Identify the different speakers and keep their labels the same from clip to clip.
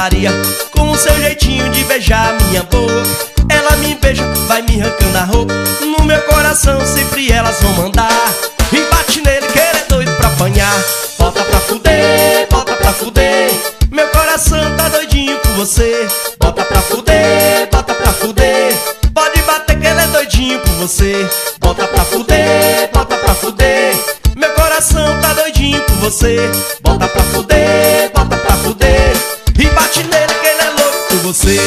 Speaker 1: putaria, com o seu jeitinho de beijar minha boca. Ela me beija, vai me arrancando a roupa. No meu coração sempre elas vão mandar. E bate nele que ele é doido pra apanhar. Bota pra fuder, bota pra fuder. Meu coração tá doidinho por você. Bota pra fuder, bota pra fuder. Pode bater que ele é doidinho por você. Bota pra fuder, bota pra fuder. Meu coração tá doidinho por você. Bota pra fuder, bota pra fuder. E bate nele que ele é louco por você.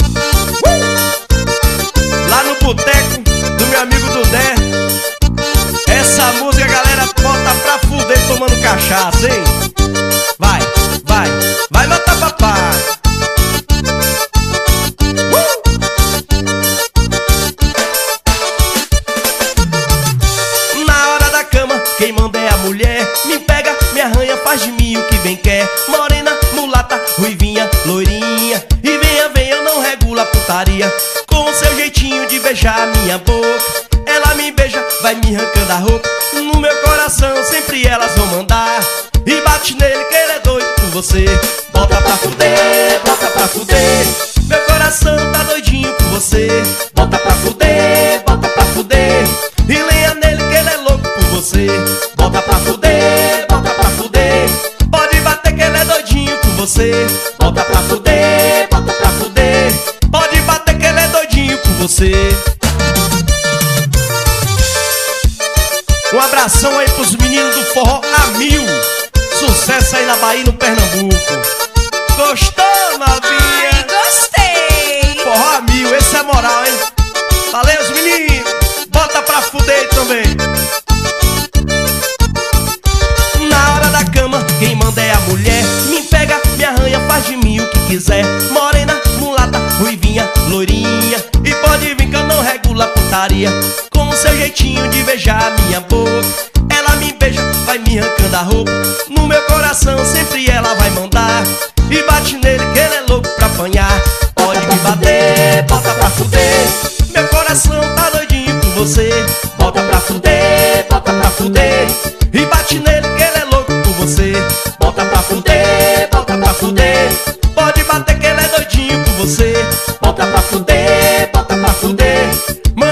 Speaker 1: Lá no boteco do meu amigo Dudé, essa música, galera, bota pra fuder tomando cachaça, hein? Vai, vai, vai matar papai. Na hora da cama, quem manda é a mulher. Me pega, me arranha, faz de mim o que bem quer. Morena, mulata, ruivinha, loirinha. E venha, venha, não regula a putaria, com o seu jeitinho de beijar minha boca. Ela me beija, vai me arrancando a roupa. No meu coração sempre elas vão mandar. E bate nele que ele é doido por você. Bota pra fuder, bota pra fuder. Meu coração tá doidinho por você. Bota pra fuder, bota pra fuder. E lenha nele que ele é louco por você. Bota pra fuder, bota pra fuder. Pode bater que ele é doidinho por você. Bota pra fuder, bota pra fuder. Pode bater que ele é doidinho por você. Um abração aí pros meninos do Forró a Mil. Sucesso aí na Bahia, no Pernambuco. Gostou, novinha?
Speaker 2: Ai, gostei.
Speaker 1: Forró a Mil, esse é moral, hein? Valeu, os meninos. Bota pra fuder também. Na hora da cama, quem manda é a mulher. Me pega, me arranha, faz de mim o que quiser. Morena, mulata, ruivinha, loirinha. E pode vir que eu não regulo a putaria, com o seu jeitinho de beijar minha boca. Ela me beija, vai me arrancando a roupa. No meu coração sempre ela vai mandar. E bate nele que ele é louco pra apanhar. Pode me bater, bota pra fuder. Meu coração tá doidinho por você. Bota pra fuder, bota pra fuder. E bate nele que ele é louco por você. Bota pra fuder, bota pra fuder. Pode bater que ele é doidinho por você. Bota pra fuder, bota pra fuder.